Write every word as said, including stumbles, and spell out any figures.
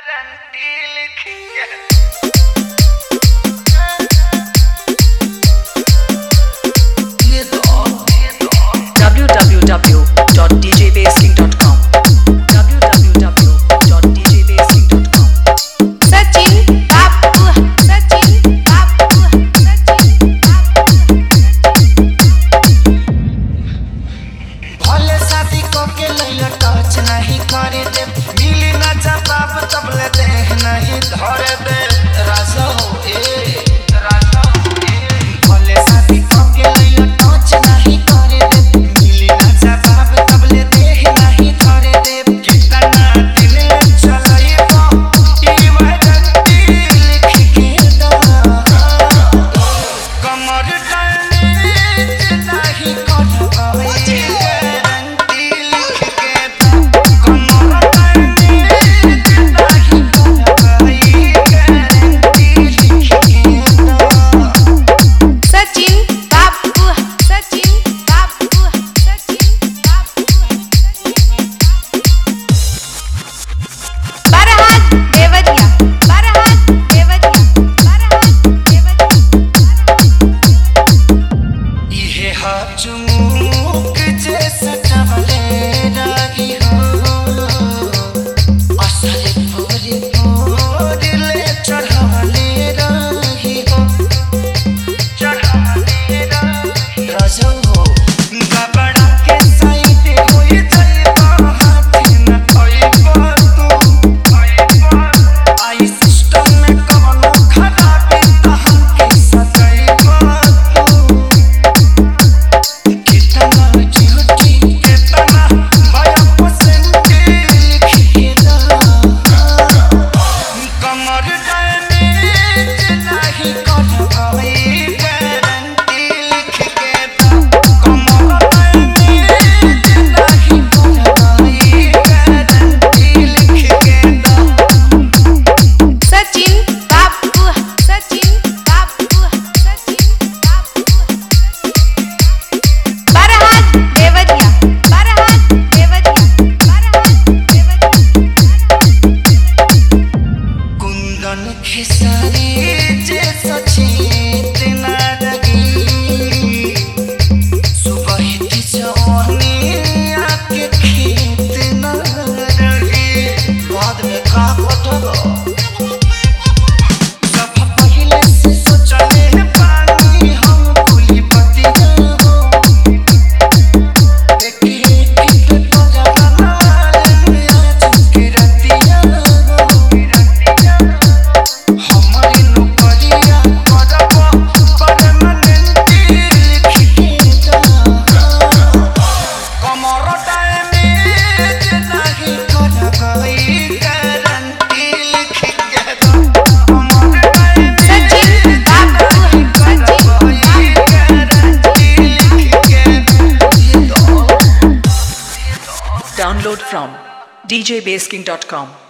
w w w dot d j bass king dot com w w w dot d j bass king dot com Sachin बाबू सचिन बाबू सचिन भले शादी को के लइला touch नहीं करे दे मिली ना जवाब तबले दे नहीं धरे दे राजा हो ए राजा हो ए भले शादी को के लइला टच नहीं करे दे मिली ना जवाब तबले दे नहीं धरे दे कितना दिल चलाइबो ई वजंती लिख के दा कमर डाले नहीं करबो चुमुक जैसा टवले रागी हो असली पूरी पूरी ले चढ़ाले रागी हो चढ़ाले रागी राजा हो गबड़ा के साइड होई जाइबा हाथ न आइबा तू आइबा आई सिस्टम में कवनो खराबी त हमके सजाइबा खिसारी जैसा चेत ना लगी सुबह की जवानी आके खेत ना रही बाद में का पटलो सब पहले से सोचले पानी हम कुली पतिया हो एक एक पे पजा वाले आज की रतिया Download from d j bass king dot com